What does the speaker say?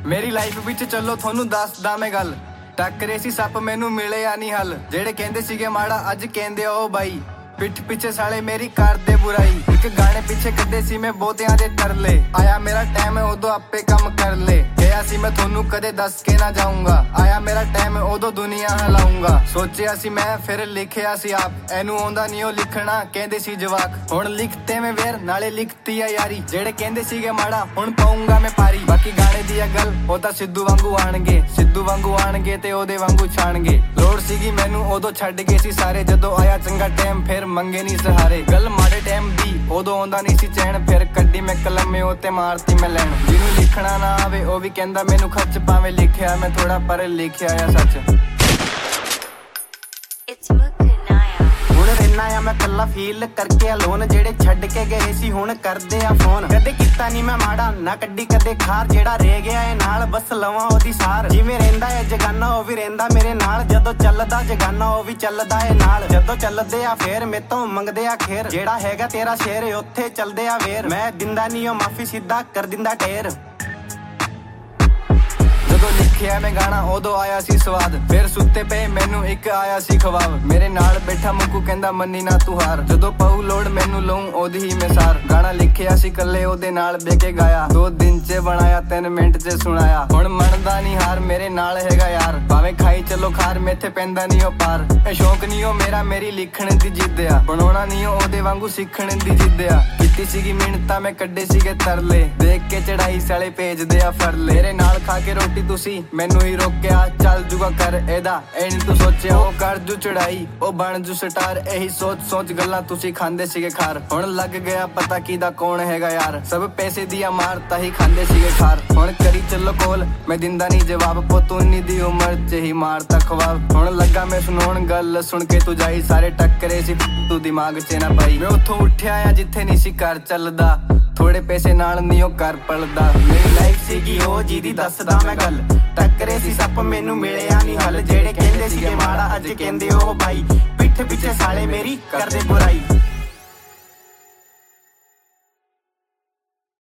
ਮੇਰੀ ਲਾਈਫ ਵਿੱਚ ਚੱਲੋ ਤੁਹਾਨੂੰ ਦੱਸਦਾ ਮੈਂ ਗੱਲ। ਟੱਕਰੇ ਸੀ ਸੱਪ ਮੈਨੂੰ ਮਿਲਿਆ ਨਹੀਂ ਹੱਲ। ਜਿਹੜੇ ਕਹਿੰਦੇ ਸੀਗੇ ਮਾੜਾ ਅੱਜ ਕਹਿੰਦੇ ਓ ਬਾਈ। ਪਿੱਠ ਪਿੱਛੇ ਸਾਲੇ ਮੇਰੀ ਕਰਦੇ ਬੁਰਾਈ। ਇੱਕ ਗਾਣੇ ਪਿੱਛੇ ਕੱਢੇ ਸੀ ਮੈਂ ਬਹੁਤਿਆਂ ਦੇ ਤਰਲੇ। ਆਇਆ ਮੇਰਾ ਟਾਈਮ ਉਦੋਂ ਆਪੇ ਕੰਮ ਕਰ ਲੈ। ਕਿਹਾ ਸੀ ਮੈਂ ਤੁਹਾਨੂੰ ਕਦੇ ਦੱਸ ਕੇ ਨਾ ਜਾਊਂਗਾ। ਆਇਆ ਮੇਰਾ ਟਾਈਮ ਉਦੋਂ ਦੁਨੀਆ ਹਿਲਾਊਂਗਾ। ਸੋਚਿਆ ਸੀ ਮੈਂ ਫਿਰ ਲਿਖਿਆ ਸੀ ਆਪ। ਇਹਨੂੰ ਆਉਂਦਾ ਨਹੀਂ ਉਹ ਲਿਖਣਾ ਕਹਿੰਦੇ ਸੀ ਜਵਾਕ। ਹੁਣ ਲਿਖਤੇ ਮੈਂ ਵੇਰ ਨਾਲੇ ਲਿਖਤੀ ਆ ਯਾਰੀ। ਜਿਹੜੇ ਕਹਿੰਦੇ ਸੀਗੇ ਮਾੜਾ ਹੁਣ ਪਾਉਂਗਾ ਮੈਂ ਪਾਰੀ। ਬਾਕੀ ਗਾਣੇ ਦੀ ਆ ਗੱਲ ਉਹ ਤਾਂ ਸਿੱਧੂ ਵਾਂਗੂ ਆਣਗੇ। ਸਿੱਧੂ ਵਾਂਗੂ ਆਣਗੇ ਤੇ ਉਹਦੇ ਵਾਂਗੂ ਛਾਣਗੇ। ਲੋੜ ਸੀਗੀ ਮੈਨੂੰ ਉਦੋਂ ਛੱਡ ਗਏ ਸੀ ਸਾਰੇ। ਜਦੋਂ ਆਇਆ ਚੰਗਾ ਟਾਈਮ ਫਿਰ ਮੰਗੇ ਨਹੀਂ ਸਹਾਰੇ। ਗੱਲ ਮਾੜੇ ਟਾਈਮ ਦੀ ਉਦੋਂ ਆਉਂਦਾ ਨਹੀਂ ਸੀ ਚੈਨ। ਫਿਰ ਕੱਢੀ ਮੈਂ ਕਲਮੇ ਉੱਤੇ ਮਾਰਤੀ ਮੈਂ ਲੈਣ। ਜਿਹਨੂੰ ਲਿਖਣਾ ਨਾ ਆਵੇ ਉਹ ਵੀ ਕਹਿੰਦਾ ਮੈਨੂੰ ਖੱਚ ਪਾਵੇਂ। ਲਿਖਿਆ ਮੈਂ ਥੋੜਾ ਪਰ ਲਿਖਿਆ ਆ ਸੱਚ। ਹੁਣ ਰਹਿਣਾ ਆ ਮੈਂ ਕੱਲਾ ਫੀਲ ਕਰਕੇ ਅਲੋਨ। ਜਿਹੜੇ ਛੱਡ ਕੇ ਗਏ ਸੀ ਹੁਣ ਕਰਦੇ ਆ ਫੋਨ। ਕਦੇ ਕੀਤਾ ਨਹੀਂ ਮੈਂ ਮਾੜਾ ਨਾ ਕੱਢੀ ਕਦੇ ਖਾਰ। ਜਿਹੜਾ ਰਹਿ ਗਿਆ ਏ ਨਾਲ ਬਸ ਲਵਾਂ ਉਹਦੀ ਸਾਰ। ਜਿਵੇਂ ਰਹਿੰਦਾ ਏ ਜਗਾਨਾ ਉਹ ਵੀ ਰਹਿੰਦਾ ਮੇਰੇ ਨਾਲ। ਜਦੋਂ ਚੱਲਦਾ ਜਗਾਨਾ ਉਹ ਵੀ ਚੱਲਦਾ ਏ ਨਾਲ। ਜਦੋਂ ਚੱਲਦੇ ਆ ਫੇਰ ਮੇਤੋਂ ਮੰਗਦੇ ਆ ਖੇਰ। ਜਿਹੜਾ ਹੈਗਾ ਤੇਰਾ ਸ਼ੇਰ ਉੱਥੇ ਚੱਲਦੇ ਆ ਵੇਰ। ਮੈਂ ਦਿੰਦਾ ਨਹੀਂ ਉਹ ਮਾਫੀ ਸਿੱਧਾ ਕਰ ਦਿੰਦਾ ਢੇਰ। ਜਦੋਂ ਲਿਖਿਆ ਮੈਂ ਗਾਣਾ ਉਦੋਂ ਆਇਆ ਸੀ ਸਵਾਦ। ਫਿਰ ਸੁੱਤੇ ਪਏ ਮੈਨੂੰ ਇੱਕ ਆਇਆ ਸੀ ਖਵਾਬ। ਮੇਰੇ ਨਾਲ ਬੈਠਾ ਮੁੱਕੂ ਕਹਿੰਦਾ ਮੰਨੀ ਨਾ ਤੂੰ ਹਾਰ। ਜਦੋਂ ਪਊ ਲੋੜ ਮੈਨੂੰ ਲਊਂ ਉਹਦੀ ਹੀ ਮਿਸਾਰ। ਗਾਣਾ ਲਿਖਿਆ ਸੀ ਕੱਲੇ ਉਹਦੇ ਨਾਲ ਬਹਿ ਕੇ ਗਾਇਆ। 2 ਦਿਨ ਚ ਬਣਾਇਆ 3 ਮਿੰਟ ਚ ਸੁਣਾਇਆ। ਹੁਣ ਮੰਨਦਾ ਨਹੀਂ ਹਾਰ ਮੇਰੇ ਨਾਲ ਹੈਗਾ ਯਾਰ। ਭਾਵੇਂ ਖਾਈ ਚੱਲੋ ਖਾਰ ਮੇਥੇ ਪੈਂਦਾ ਨਹੀਂ ਉਹ ਪਾਰ। ਇਹ ਸ਼ੌਕ ਨਹੀਂ ਉਹ ਮੇਰਾ ਮੇਰੀ ਲਿਖਣ ਦੀ ਜਿੱਦ ਆ। ਬਣਾਉਣਾ ਨਹੀਂ ਉਹਦੇ ਵਾਂਗੂ ਸਿੱਖਣ ਦੀ ਜਿੱਦ ਆ। ਕੀਤੀ ਸੀਗੀ ਮਿਹਨਤਾਂ ਮੈਂ ਕੱਢੇ ਸੀਗੇ ਤਰਲੇ। ਦੇਖ ਕੇ ਚੜਾਈ ਸਾਲੇ ਭੇਜਦੇ ਆ ਫਰਲੇ। ਮੇਰੇ ਨਾਲ ਖਾ ਕੇ ਰੋਟੀ ਤੁਸੀਂ ਮੈਨੂੰ ਹੀ ਰੋਕਿਆ। ਚੱਲ ਜੂਗਾ ਕਰ ਇਹਦਾ ਇਹ ਨੀ ਤੂੰ ਸੋਚਿਆ। ਉਹ ਕਰ ਜੂ ਚੜਾਈ ਉਹ ਬਣ ਜੂ ਸਟਾਰ। ਇਹੀ ਸੋਚ ਸੋਚ ਗੱਲਾਂ ਤੁਸੀਂ ਖਾਂਦੇ ਸੀਗੇ ਖਾਰ। ਹੁਣ ਲੱਗ ਗਿਆ ਪਤਾ ਕਿਹਦਾ ਕੌਣ ਹੈਗਾ ਯਾਰ। ਸਭ ਪੈਸੇ ਦੀਆਂ ਮਾਰ ਤਾਂ ਹੀ ਖਾਂਦੇ ਸੀਗੇ ਖਾਰ। ਹੁਣ ਕਰੀ ਚੱਲੋ ਕੋਲ ਮੈਂ ਦਿੰਦਾ ਨਹੀਂ ਜਵਾਬ। ਪੁੱਤ ਉਨੀ ਦੀ ਉਮਰ ਚ ਹੀ ਮਾਰਤਾ ਖਵਾਬ। ਹੁਣ ਲੱਗਾ ਮੈਂ ਸੁਣਾਉਣ ਗੱਲ ਸੁਣ ਕੇ ਤੂੰ ਜਾਈ। ਸਾਰੇ ਟੱਕਰੇ ਸੀ ਤੂੰ ਦਿਮਾਗ ਚ ਨਾ ਪਾਈ। ਮੈਂ ਉੱਥੋਂ ਉੱਠਿਆ ਆ ਜਿੱਥੇ ਨਹੀਂ ਸੀ ਘਰ ਚੱਲਦਾ। ਥੋੜੇ ਪੈਸੇ ਨਾਲ ਨਹੀਂ ਉਹ ਕਰ ਪਲਦਾ। ਮੇਰੀ ਲਾਈਫ ਸੀਗੀ ਉਹ ਜਿਹਦੀ ਦੱਸਦਾ ਮੈਂ ਗੱਲ। ਟੱਕਰੇ ਸੀ ਸੱਪ ਮੈਨੂੰ ਮਿਲਿਆ ਨਹੀਂ ਹੱਲ। ਜਿਹੜੇ ਕਹਿੰਦੇ ਸੀਗੇ ਮਾੜਾ ਅੱਜ ਕਹਿੰਦੇ ਉਹ ਬਾਈ। ਪਿੱਠ ਪਿੱਛੇ ਸਾਲੇ ਮੇਰੀ ਕਰਦੇ ਬੁਰਾਈ।